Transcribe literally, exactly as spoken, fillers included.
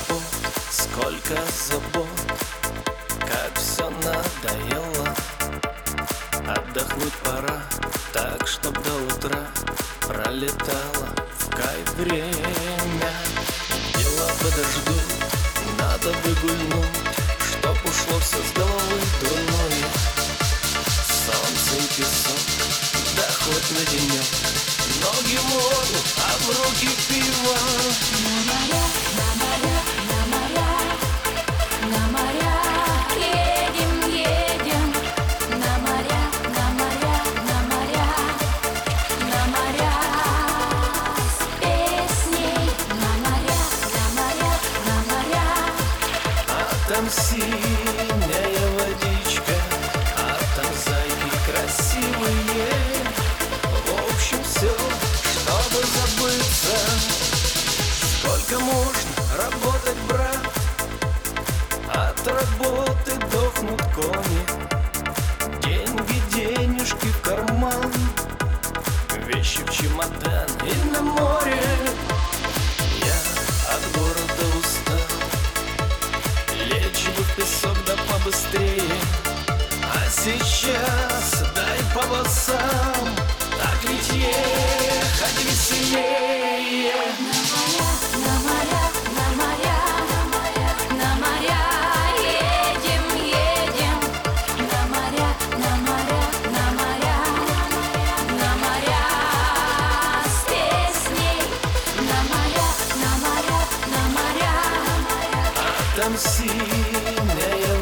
хлопот, сколько забот, как все надоело. Отдохнуть пора, так чтоб до утра пролетало в кайф время. Дела подождут, надо бы гульнуть, чтоб ушло все с головы дурное. Солнце и песок, да хоть на денек, ноги в воду, а в руки пиво. На моря, на моря, на моря, на моря едем, едем. На моря, на моря, на моря, на моря с песней. На моря, на моря, на моря. А там синяя водичка, а там зайки красивые. В общем, все, чтобы забыться. Сколько можно работать, брат? От работы дохнут кони. Деньги, денежки в карман, вещи в чемодан и на море. Я от города устал, лечь бы в песок да побыстрее. А сейчас дай по волосам, так ведь ехать веселее. На моря, на моря, на моря едем, едем. На моря, на моря, на моря, на моря с песней. На моря, на моря, на моря. А там синяя